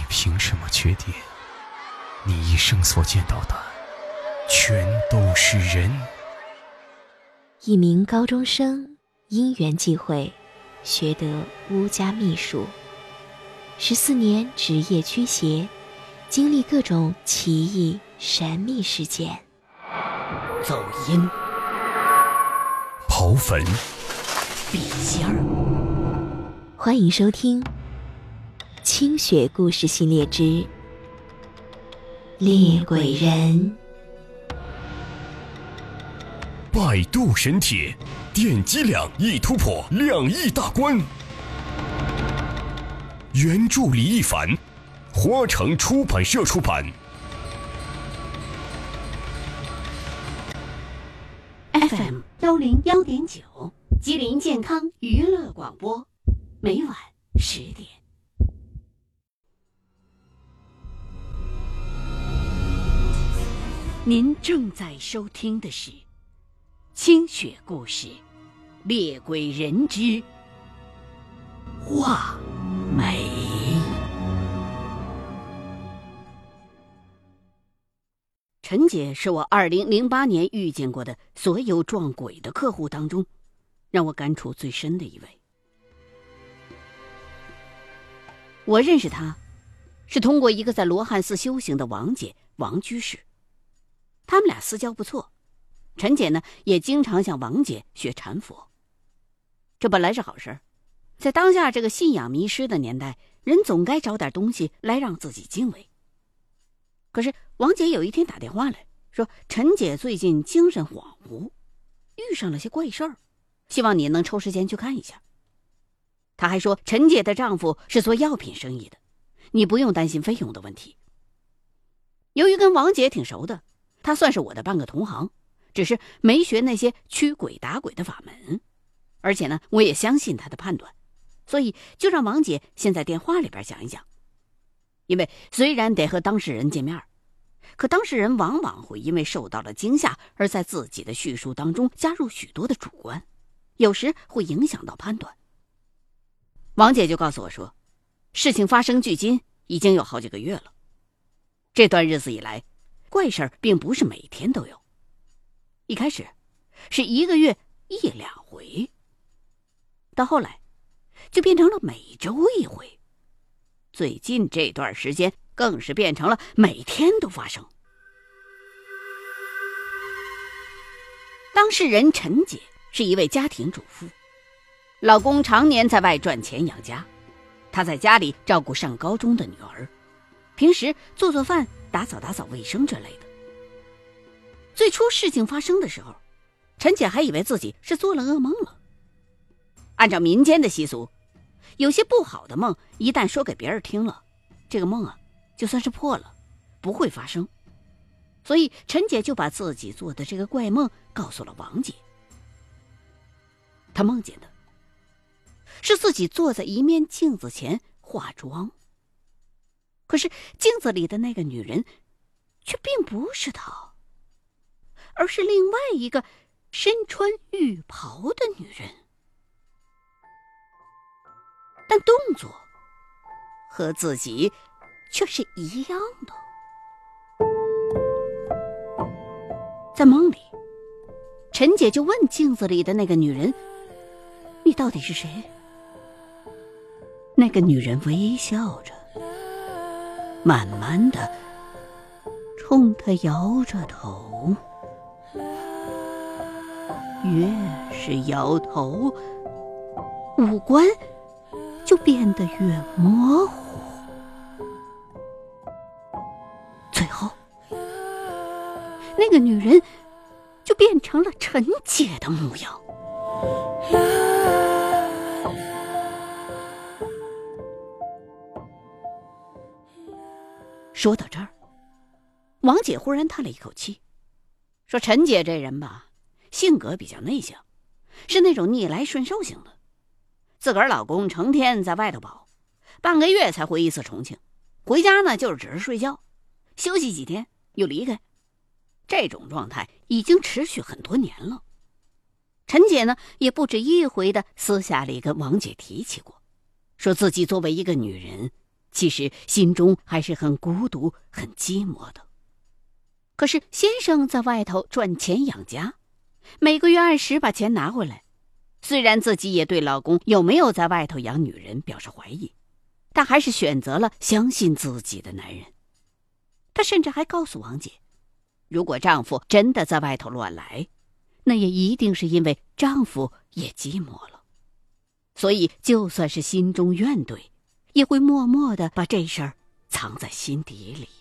凭什么确定你一生所见到的全都是人？ 一名高中生因缘际会学得巫家秘术，14年职业驱邪，经历各种奇异神秘事件。 走阴、 刨坟、 笔仙儿。 欢迎收听清雪故事系列之猎鬼人。 百度神帖，点击量一突破2亿大关。原著李一凡，花城出版社出版。 FM 101.9，吉林健康娱乐广播，每晚10点。您正在收听的是清雪故事《猎鬼人之画眉》。陈姐是我2008年遇见过的所有撞鬼的客户当中让我感触最深的一位。我认识她是通过一个在罗汉寺修行的王姐王居士，他们俩私交不错，陈姐呢也经常向王姐学禅佛。这本来是好事，在当下这个信仰迷失的年代，人总该找点东西来让自己敬畏。可是王姐有一天打电话来说，陈姐最近精神恍惚，遇上了些怪事儿，希望你能抽时间去看一下。她还说陈姐的丈夫是做药品生意的，你不用担心费用的问题。由于跟王姐挺熟的，她算是我的半个同行，只是没学那些驱鬼打鬼的法门，而且呢我也相信她的判断，所以就让王姐先在电话里边讲一讲。因为虽然得和当事人见面，可当事人往往会因为受到了惊吓而在自己的叙述当中加入许多的主观，有时会影响到判断。王姐就告诉我说，事情发生距今已经有好几个月了，这段日子以来怪事儿并不是每天都有，一开始是1个月1-2回，到后来就变成了每周1回，最近这段时间更是变成了每天都发生。当事人陈姐是一位家庭主妇，老公常年在外赚钱养家，她在家里照顾上高中的女儿，平时做做饭、打扫卫生之类的。最初事情发生的时候，陈姐还以为自己是做了噩梦了。按照民间的习俗，有些不好的梦一旦说给别人听了，这个梦啊就算是破了，不会发生。所以陈姐就把自己做的这个怪梦告诉了王姐。她梦见的是自己坐在一面镜子前化妆，可是镜子里的那个女人却并不是她，而是另外一个身穿浴袍的女人，但动作和自己却是一样的。在梦里，陈姐就问镜子里的那个女人，你到底是谁？那个女人微笑着，慢慢的冲她摇着头，越是摇头，五官就变得越模糊，最后那个女人就变成了陈姐的模样。说到这儿，王姐忽然叹了一口气，说陈姐这人吧，性格比较内向，是那种逆来顺受型的，自个儿老公成天在外头跑，半个月才回一次重庆，回家呢就是只是睡觉，休息几天又离开，这种状态已经持续很多年了。陈姐呢也不止一回的私下里跟王姐提起过，说自己作为一个女人其实心中还是很孤独很寂寞的。可是先生在外头赚钱养家，每个月按时把钱拿回来，虽然自己也对老公有没有在外头养女人表示怀疑，但还是选择了相信自己的男人。她甚至还告诉王姐，如果丈夫真的在外头乱来，那也一定是因为丈夫也寂寞了，所以就算是心中怨怼，也会默默地把这事儿藏在心底里。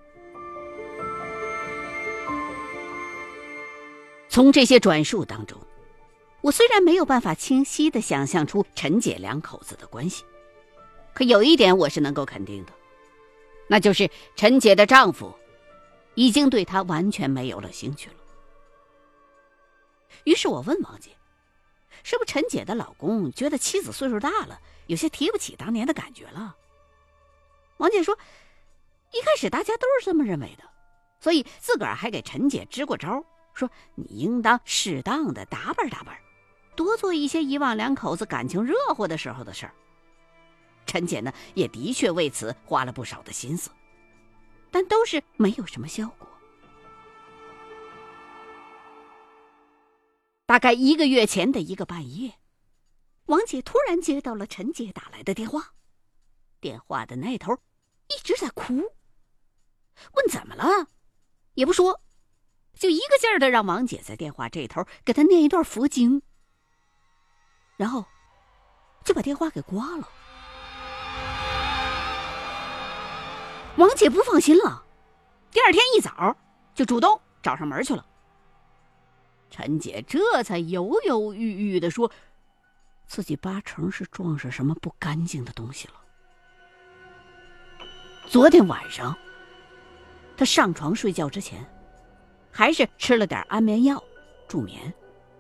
从这些转述当中，我虽然没有办法清晰地想象出陈姐两口子的关系，可有一点我是能够肯定的，那就是陈姐的丈夫已经对她完全没有了兴趣了。于是我问王姐，是不是陈姐的老公觉得妻子岁数大了，有些提不起当年的感觉了？王姐说，一开始大家都是这么认为的，所以自个儿还给陈姐支过招，说你应当适当的打扮打扮，多做一些以往两口子感情热乎的时候的事儿。陈姐呢，也的确为此花了不少的心思，但都是没有什么效果。大概1个月前的一个半夜，王姐突然接到了陈姐打来的电话，电话的那头一直在哭，问怎么了，也不说，就一个劲儿的让王姐在电话这头给她念一段佛经，然后就把电话给挂了。王姐不放心了，第二天一早就主动找上门去了。陈姐这才犹犹豫豫地说，自己八成是撞上什么不干净的东西了。昨天晚上她上床睡觉之前，还是吃了点安眠药助眠，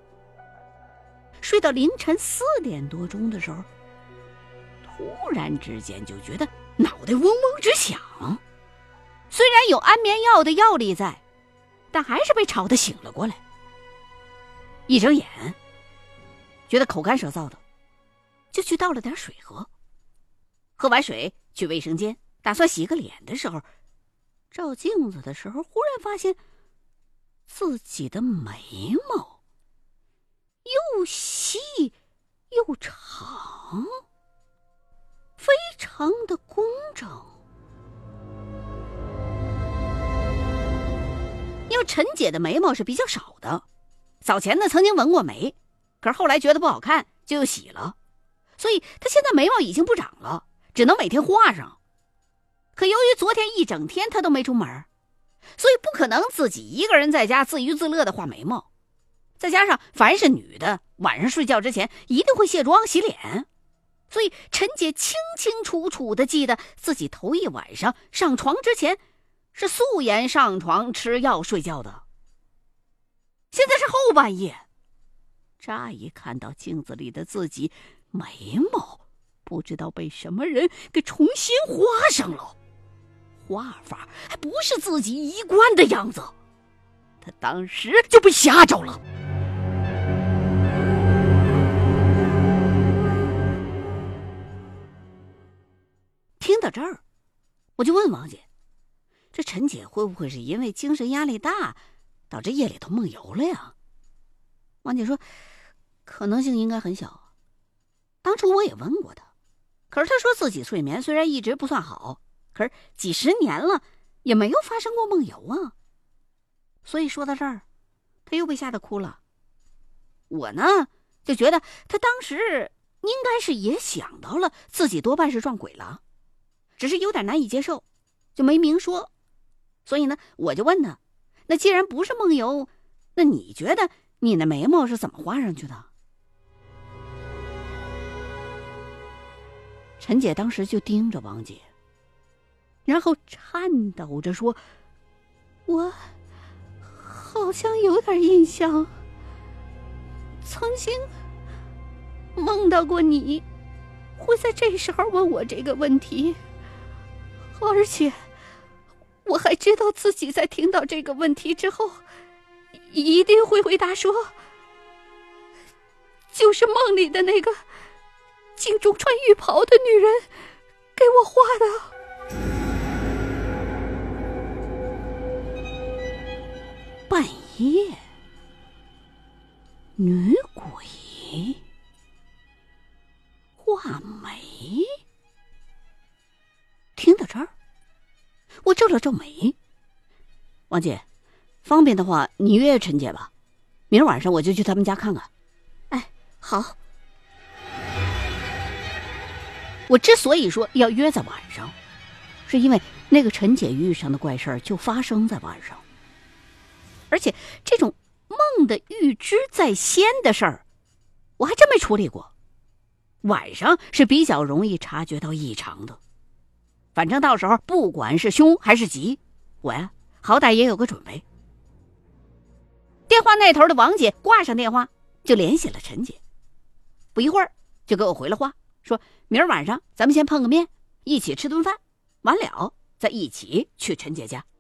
睡到凌晨4点多钟的时候，突然之间就觉得脑袋嗡嗡直响，虽然有安眠药的药力在，但还是被吵得醒了过来。一睁眼觉得口干舌燥的，就去倒了点水喝。喝完水去卫生间打算洗个脸的时候，照镜子的时候忽然发现自己的眉毛又细又长，非常的工整。因为陈姐的眉毛是比较少的，早前呢曾经纹过眉，可是后来觉得不好看就又洗了，所以她现在眉毛已经不长了，只能每天画上。可由于昨天一整天她都没出门，所以不可能自己一个人在家自娱自乐的画眉毛，再加上凡是女的晚上睡觉之前一定会卸妆洗脸，所以陈姐清清楚楚地记得自己头一晚上上床之前是素颜上床吃药睡觉的。现在是后半夜，乍一看到镜子里的自己，眉毛不知道被什么人给重新画上了，画法还不是自己一贯的样子，他当时就被吓着了。听到这儿，我就问王姐，这陈姐会不会是因为精神压力大导致夜里头梦游了呀？王姐说，可能性应该很小。当初我也问过她，可是她说自己睡眠虽然一直不算好，可是几十年了也没有发生过梦游啊。所以说到这儿，她又被吓得哭了。我呢就觉得她当时应该是也想到了自己多半是撞鬼了，只是有点难以接受，就没明说。所以呢我就问她，那既然不是梦游，那你觉得你那眉毛是怎么画上去的？陈姐当时就盯着王姐，然后颤抖着说，我好像有点印象，曾经梦到过你会在这时候问我这个问题，而且我还知道自己在听到这个问题之后一定会回答说，就是梦里的那个镜中穿浴袍的女人给我我画的。半夜，女鬼画眉。听到这儿，我皱了皱眉。王姐，方便的话你约陈姐吧，明儿晚上我就去他们家看看。哎，好。我之所以说要约在晚上，是因为那个陈姐遇上的怪事儿就发生在晚上，而且这种梦的预知在先的事儿，我还真没处理过。晚上是比较容易察觉到异常的，反正到时候不管是凶还是吉，我呀好歹也有个准备。电话那头的王姐挂上电话就联系了陈姐，不一会儿就给我回了话，说明儿晚上咱们先碰个面，一起吃顿饭，完了再一起去陈姐家。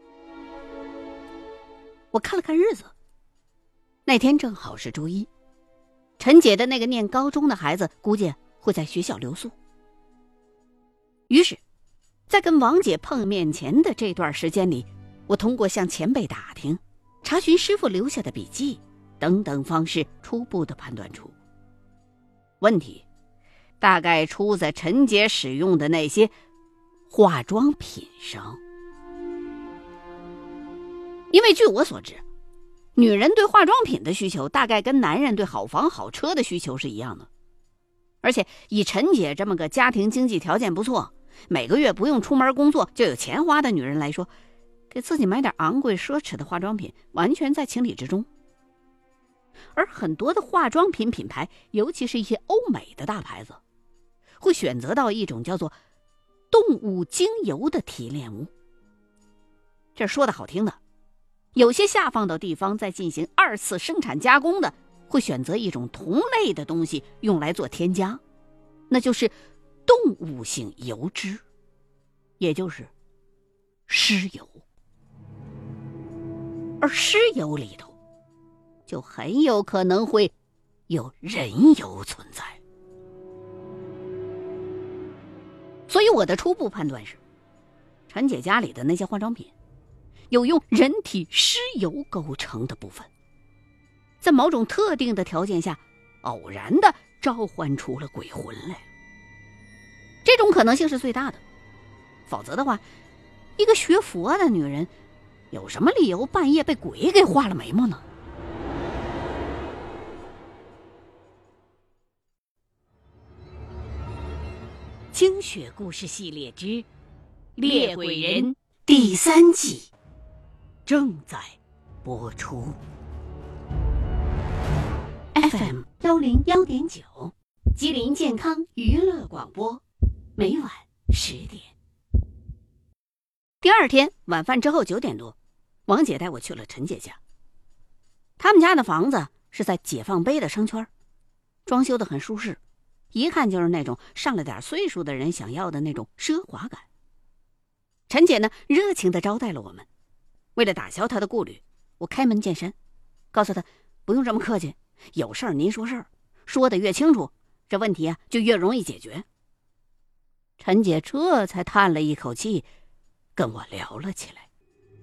我看了看日子，那天正好是周一，陈姐的那个念高中的孩子估计会在学校留宿。于是在跟王姐碰面前的这段时间里，我通过向前辈打听，查询师傅留下的笔记等等方式，初步的判断出问题大概出在陈姐使用的那些化妆品上。因为据我所知，女人对化妆品的需求大概跟男人对好房好车的需求是一样的。而且以陈姐这么个家庭经济条件不错，每个月不用出门工作就有钱花的女人来说，给自己买点昂贵奢侈的化妆品完全在情理之中。而很多的化妆品品牌，尤其是一些欧美的大牌子，会选择到一种叫做动物精油的提炼物。这说的好听的，有些下放到地方再进行二次生产加工的，会选择一种同类的东西用来做添加，那就是动物性油脂，也就是尸油。而尸油里头就很有可能会有人油存在。所以我的初步判断是，陈姐家里的那些化妆品有用人体尸油构成的部分，在某种特定的条件下偶然的召唤出了鬼魂来。这种可能性是最大的，否则的话，一个学佛的女人有什么理由半夜被鬼给画了眉毛呢？精血故事系列之猎鬼人第3季正在播出。 FM 101.9吉林健康娱乐广播，每晚10点。第二天晚饭之后9点多，王姐带我去了陈姐家。他们家的房子是在解放碑的商圈，装修得很舒适，一看就是那种上了点岁数的人想要的那种奢华感。陈姐呢，热情地招待了我们。为了打消她的顾虑，我开门见山，告诉她不用这么客气，有事儿您说事儿，说得越清楚，这问题啊就越容易解决。陈姐这才叹了一口气，跟我聊了起来。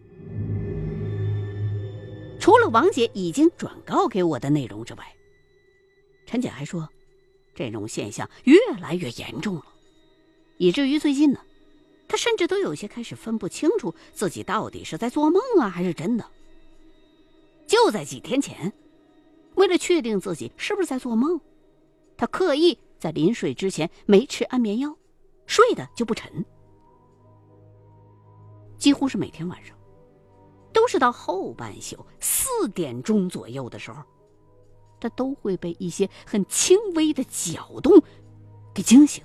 除了王姐已经转告给我的内容之外，陈姐还说这种现象越来越严重了，以至于最近呢，她甚至都有些开始分不清楚自己到底是在做梦啊还是真的。就在几天前，为了确定自己是不是在做梦，她刻意在临睡之前没吃安眠药，睡得就不沉。几乎是每天晚上都是到后半宿4点钟左右的时候，他都会被一些很轻微的搅动给惊醒。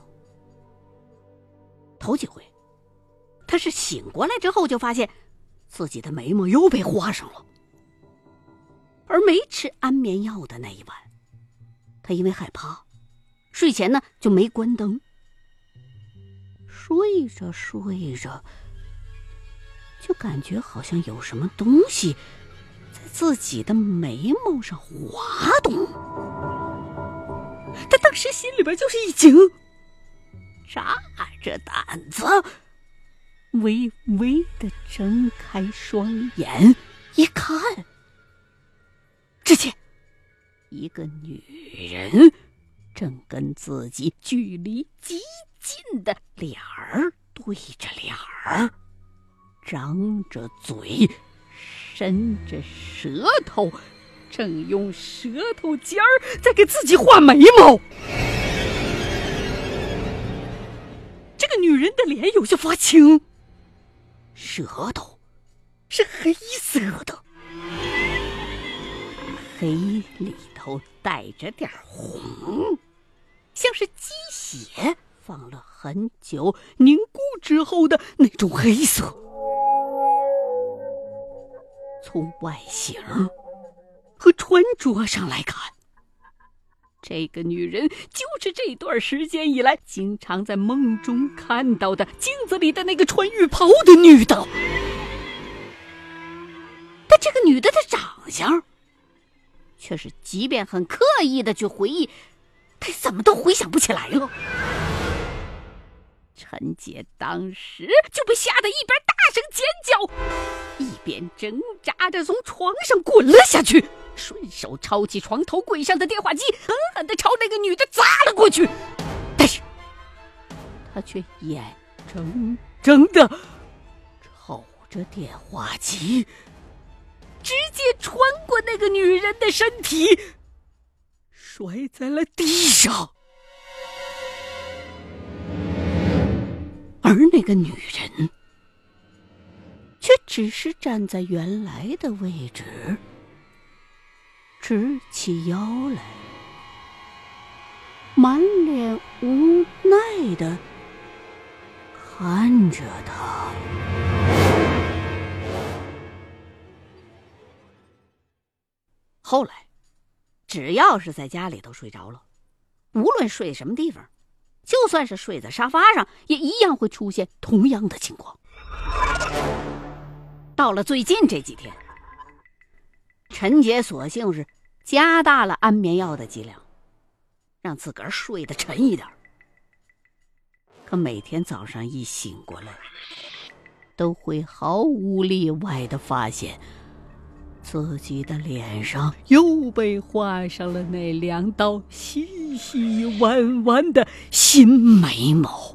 头几回他是醒过来之后就发现自己的眉毛又被画上了，而没吃安眠药的那一晚，他因为害怕，睡前呢就没关灯。睡着睡着就感觉好像有什么东西在自己的眉毛上滑动。他当时心里边就是一惊，乍着胆子，微微地睁开双眼，一看，只见一个女人正跟自己距离极近的脸儿对着脸儿，张着嘴，伸着舌头，正用舌头尖儿在给自己画眉毛。这个女人的脸有些发青，舌头是黑色的，黑里头带着点红，像是鸡血放了很久凝固之后的那种黑色。从外形和穿着上来看，这个女人就是这段时间以来经常在梦中看到的镜子里的那个穿浴袍的女的。但这个女的的长相却是即便很刻意的去回忆，她怎么都回想不起来了。陈姐当时就被吓得一边大声尖叫，一边挣扎着从床上滚了下去，顺手抄起床头柜上的电话机，狠狠地朝那个女的砸了过去。但是她却眼睁睁地瞅着电话机直接穿过那个女人的身体，摔在了地上。而那个女人却只是站在原来的位置，直起腰来，满脸无奈地看着他。后来只要是在家里头睡着了，无论睡什么地方，就算是睡在沙发上，也一样会出现同样的情况。到了最近这几天，陈姐索性是加大了安眠药的剂量，让自个儿睡得沉一点。可每天早上一醒过来，都会毫无例外地发现自己的脸上又被画上了那2道细细弯弯的新眉毛。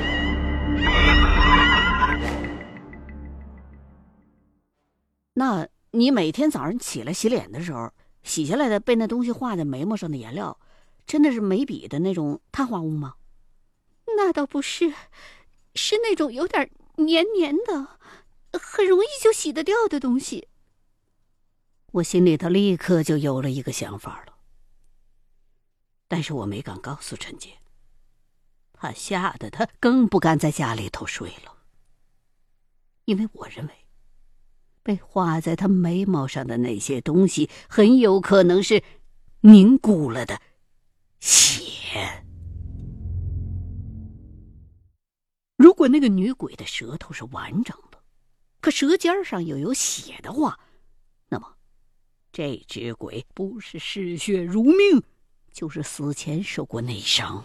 那你每天早上起来洗脸的时候，洗下来的被那东西画在眉毛上的颜料，真的是眉笔的那种碳化物吗？ 那倒不是，是那种有点黏黏的，很容易就洗得掉的东西。 我心里头立刻就有了一个想法了，但是我没敢告诉陈姐，怕吓得她更不敢在家里头睡了。因为我认为被画在她眉毛上的那些东西很有可能是凝固了的血。如果那个女鬼的舌头是完整的，可舌尖上又有血的话，那么这只鬼不是嗜血如命，就是死前受过内伤。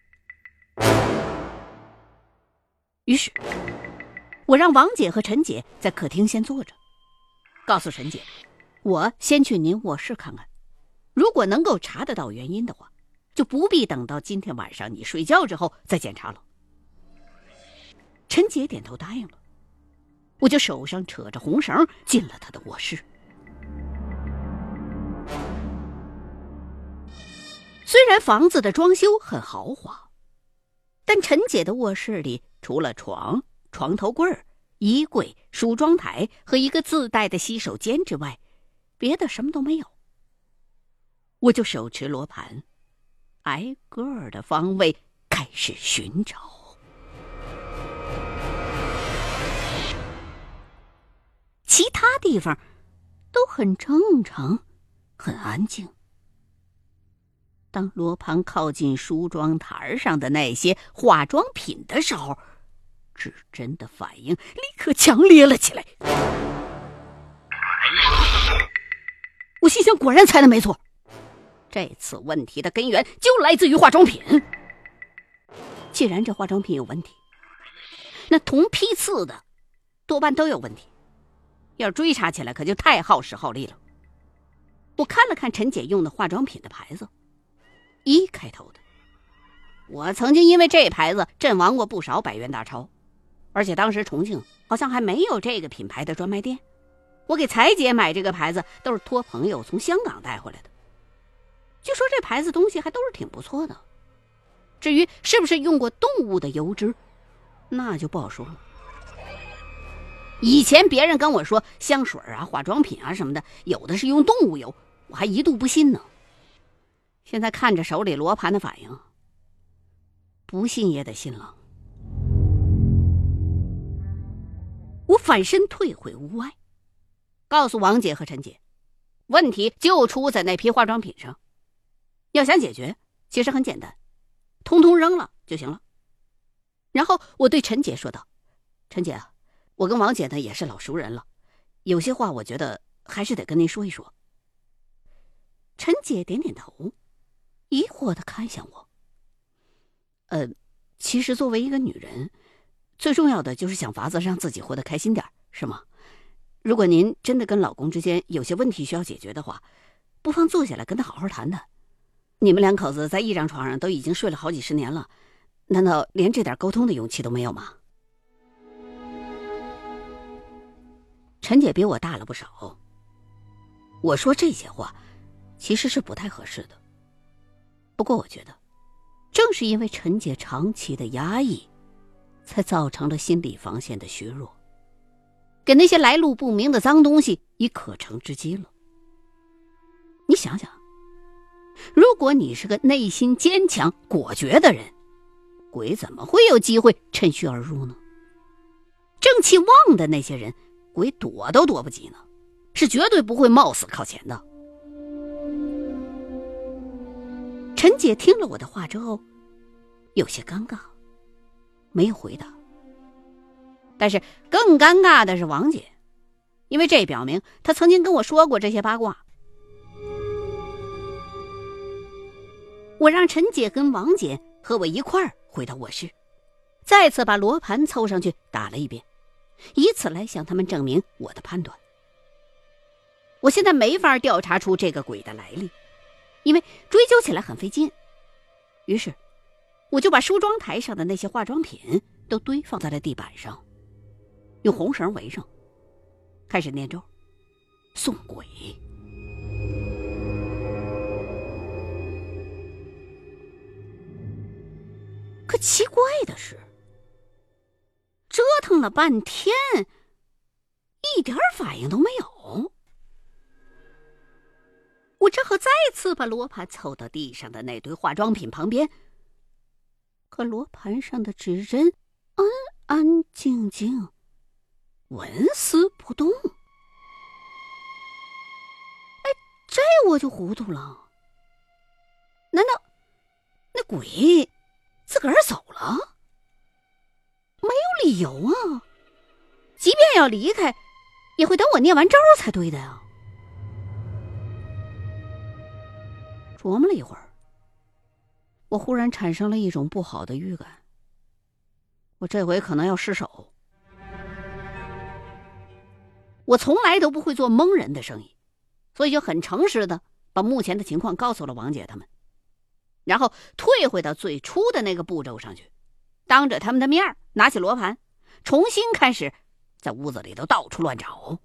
于是我让王姐和陈姐在客厅先坐着，告诉陈姐，我先去您卧室看看，如果能够查得到原因的话，就不必等到今天晚上你睡觉之后再检查了。陈姐点头答应了，我就手上扯着红绳进了她的卧室。虽然房子的装修很豪华，但陈姐的卧室里除了床、床头柜、衣柜、梳妆台和一个自带的洗手间之外，别的什么都没有。我就手持罗盘，挨个的方位开始寻找。其他地方都很正常，很安静。当罗盘靠近梳妆台上的那些化妆品的时候，指针的反应立刻强烈了起来。我心想，果然猜的没错，这次问题的根源就来自于化妆品。 既然这化妆品有问题，那同批次的多半都有问题，要追查起来可就太耗时耗力了。我看了看陈姐用的化妆品的牌子，1开头的，我曾经因为这牌子阵亡过不少100元大钞，而且当时重庆好像还没有这个品牌的专卖店。我给彩姐买这个牌子都是托朋友从香港带回来的，据说这牌子东西还都是挺不错的。至于是不是用过动物的油脂，那就不好说了。以前别人跟我说香水啊、化妆品啊什么的，有的是用动物油，我还一度不信呢。现在看着手里罗盘的反应，不信也得信了。我反身退回屋外，告诉王姐和陈姐，问题就出在那批化妆品上，要想解决其实很简单，通通扔了就行了。然后我对陈姐说道，陈姐啊，我跟王姐呢也是老熟人了，有些话我觉得还是得跟您说一说。陈姐点点头，疑惑地看向我。其实作为一个女人，最重要的就是想法子让自己活得开心点，是吗？如果您真的跟老公之间有些问题需要解决的话，不妨坐下来跟他好好谈谈。你们2口子在一张床上都已经睡了好几10年了，难道连这点沟通的勇气都没有吗？陈姐比我大了不少，我说这些话其实是不太合适的。不过我觉得正是因为陈姐长期的压抑，才造成了心理防线的虚弱，给那些来路不明的脏东西以可乘之机了。你想想，如果你是个内心坚强果决的人，鬼怎么会有机会趁虚而入呢？正气旺的那些人，鬼躲都躲不及呢，是绝对不会冒死靠前的。陈姐听了我的话之后有些尴尬，没有回答。但是更尴尬的是王姐，因为这表明她曾经跟我说过这些八卦。我让陈姐跟王姐和我一块儿回到卧室，再次把罗盘凑上去打了一遍，以此来向他们证明我的判断。我现在没法调查出这个鬼的来历，因为追究起来很费劲。于是我就把梳妆台上的那些化妆品都堆放在了地板上，用红绳围上，开始念咒送鬼。可奇怪的是，折腾了半天一点反应都没有。我只好再次把罗盘凑到地上的那堆化妆品旁边，可罗盘上的指针安安静静，纹丝不动。这我就糊涂了，难道那鬼自个儿走了？没有理由啊，即便要离开也会等我念完咒才对的呀。琢磨了一会儿，我忽然产生了一种不好的预感，我这回可能要失手。我从来都不会做蒙人的生意，所以就很诚实的把目前的情况告诉了王姐他们，然后退回到最初的那个步骤上去，当着他们的面拿起罗盘，重新开始在屋子里头到处乱找。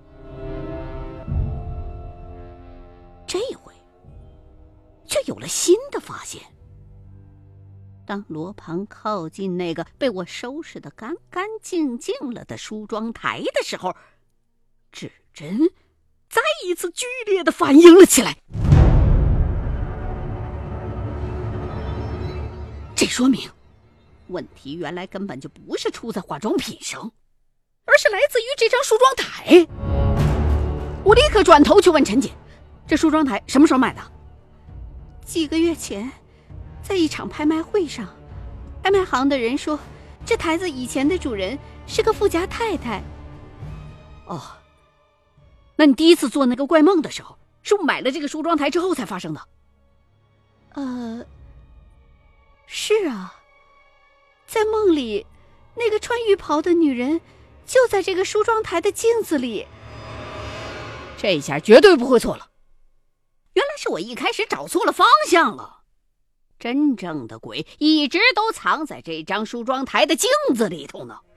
这回却有了新的发现。当罗盘靠近那个被我收拾得干干净净了的梳妆台的时候，指针再一次剧烈的反应了起来。这说明问题原来根本就不是出在化妆品上，而是来自于这张梳妆台。我立刻转头去问陈姐，这梳妆台什么时候买的？ 几个月前，在一场拍卖会上，拍卖行的人说，这台子以前的主人是个富家太太。 哦，那你第一次做那个怪梦的时候，是不是买了这个梳妆台之后才发生的？ 是啊， 梦里，那个穿浴袍的女人就在这个梳妆台的镜子里。 这下绝对不会错了，原来是我一开始找错了方向了。真正的鬼一直都藏在这张梳妆台的镜子里头呢。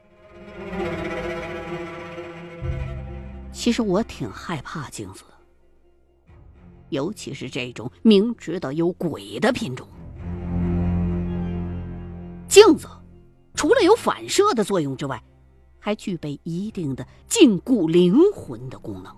其实我挺害怕镜子的，尤其是这种明知道有鬼的品种。镜子除了有反射的作用之外，还具备一定的禁锢灵魂的功能。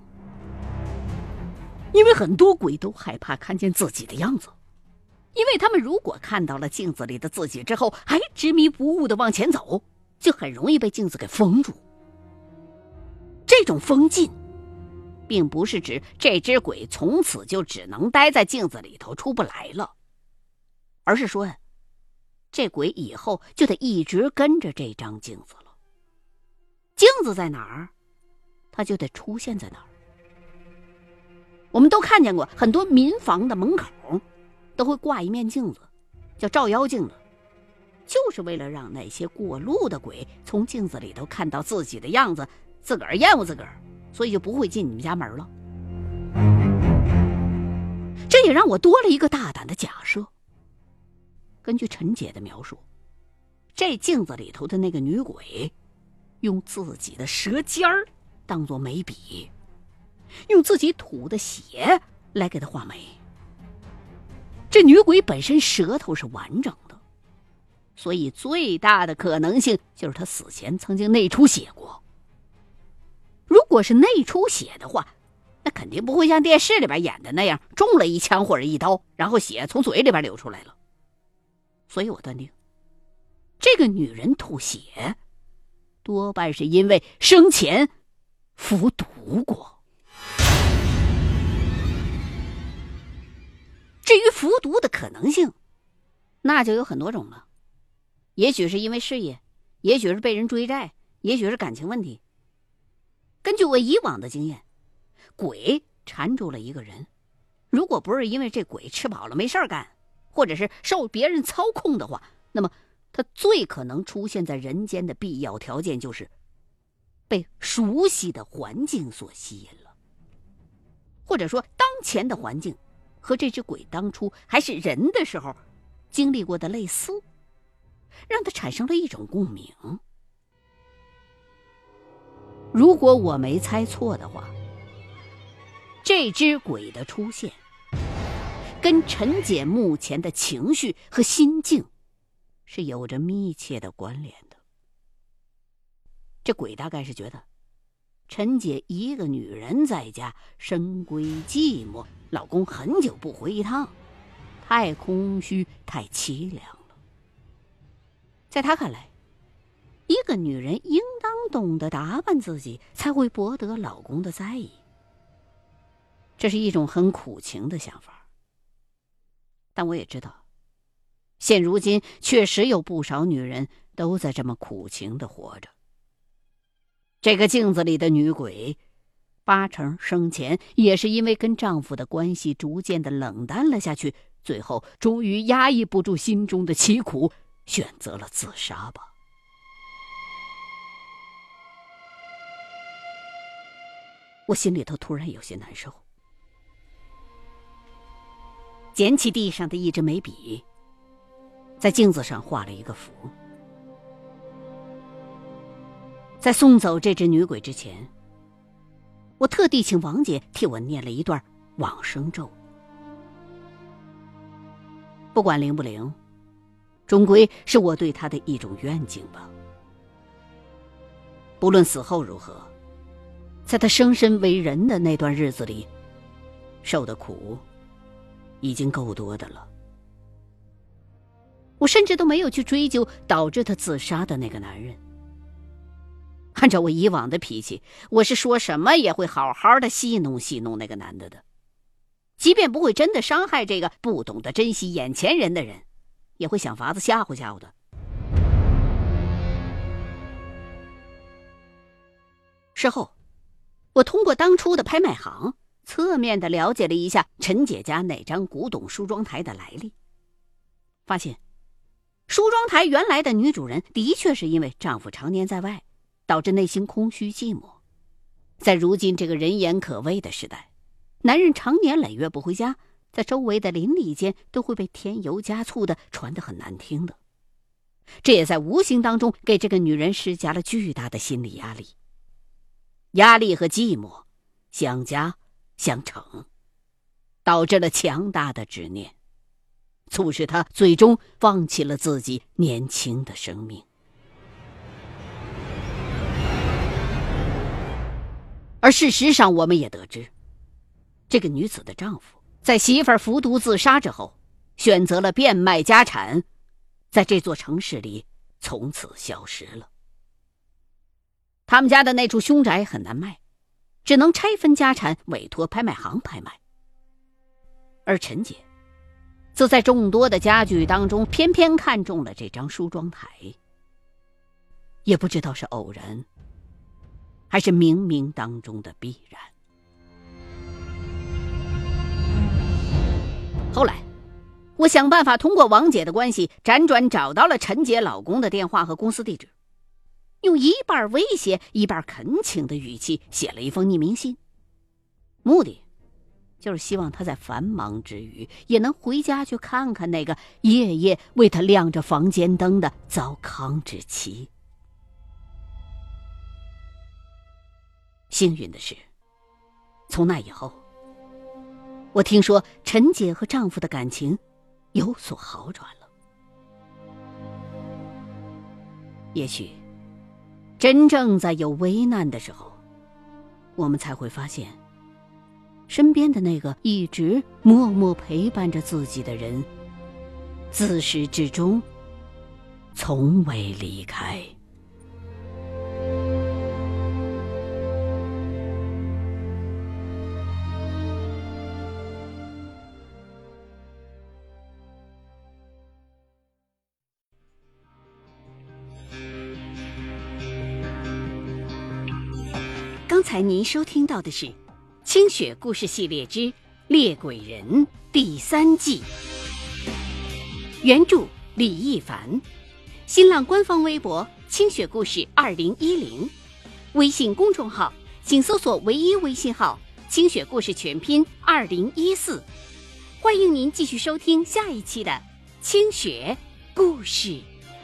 因为很多鬼都害怕看见自己的样子，因为他们如果看到了镜子里的自己之后还执迷不悟地往前走，就很容易被镜子给封住。这种封禁并不是指这只鬼从此就只能待在镜子里头出不来了，而是说这鬼以后就得一直跟着这张镜子了。镜子在哪儿，它就得出现在哪儿。我们都看见过很多民房的门口都会挂一面镜子，叫照妖镜子，就是为了让那些过路的鬼从镜子里头看到自己的样子，自个儿厌恶自个儿，所以就不会进你们家门了。这也让我多了一个大胆的假设。根据陈姐的描述，这镜子里头的那个女鬼用自己的舌尖儿当作眉笔，用自己吐的血来给她画眉。这女鬼本身舌头是完整的，所以最大的可能性就是她死前曾经内出血过。如果是内出血的话，那肯定不会像电视里边演的那样中了一枪或者一刀，然后血从嘴里边流出来了。所以我断定，这个女人吐血多半是因为生前服毒过。至于服毒的可能性，那就有很多种了。也许是因为事业，也许是被人追债，也许是感情问题。根据我以往的经验，鬼缠住了一个人，如果不是因为这鬼吃饱了没事干，或者是受别人操控的话，那么他最可能出现在人间的必要条件就是被熟悉的环境所吸引了，或者说当前的环境和这只鬼当初还是人的时候经历过的类似，让他产生了一种共鸣。如果我没猜错的话，这只鬼的出现跟陈姐目前的情绪和心境是有着密切的关联的。这鬼大概是觉得陈姐一个女人在家深闺寂寞，老公很久不回一趟，太空虚太凄凉了。在她看来，一个女人应当懂得打扮自己，才会博得老公的在意。这是一种很苦情的想法，但我也知道，现如今确实有不少女人都在这么苦情地活着。这个镜子里的女鬼，八成生前也是因为跟丈夫的关系逐渐的冷淡了下去，最后终于压抑不住心中的凄苦，选择了自杀吧。我心里头突然有些难受，捡起地上的一支眉笔，在镜子上画了一个符。在送走这只女鬼之前，我特地请王姐替我念了一段往生咒。不管灵不灵，终归是我对她的一种愿景吧。不论死后如何，在她生身为人的那段日子里，受的苦已经够多的了。我甚至都没有去追究导致她自杀的那个男人。按照我以往的脾气，我是说什么也会好好的戏弄戏弄那个男的，即便不会真的伤害这个不懂得珍惜眼前人的人，也会想法子吓唬吓唬的。事后，我通过当初的拍卖行侧面的了解了一下陈姐家那张古董梳妆台的来历，发现梳妆台原来的女主人的确是因为丈夫常年在外，导致内心空虚寂寞。在如今这个人言可畏的时代，男人常年累月不回家，在周围的邻里间都会被添油加醋的传得很难听的。这也在无形当中给这个女人施加了巨大的心理压力。压力和寂寞相加相乘，导致了强大的执念，促使她最终放弃了自己年轻的生命。而事实上，我们也得知，这个女子的丈夫在媳妇儿服毒自杀之后，选择了变卖家产，在这座城市里从此消失了。他们家的那处凶宅很难卖，只能拆分家产委托拍卖行拍卖。而陈姐则在众多的家具当中偏偏看中了这张梳妆台，也不知道是偶然还是冥冥当中的必然。后来我想办法通过王姐的关系辗转找到了陈姐老公的电话和公司地址，用一半威胁一半恳请的语气写了一封匿名信，目的就是希望他在繁忙之余也能回家去看看那个夜夜为他亮着房间灯的糟糠之妻。幸运的是，从那以后，我听说陈姐和丈夫的感情有所好转了。也许真正在有危难的时候，我们才会发现，身边的那个一直默默陪伴着自己的人，自始至终从未离开。刚才您收听到的是《清雪故事系列之猎鬼人》第3季，原著李一凡，新浪官方微博清雪故事2010，微信公众号请搜索唯一微信号清雪故事全拼2014，欢迎您继续收听下一期的清雪故事。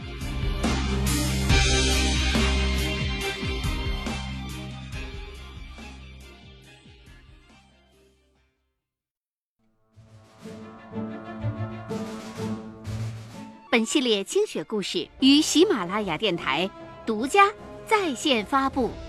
本系列清雪故事于喜马拉雅电台独家在线发布。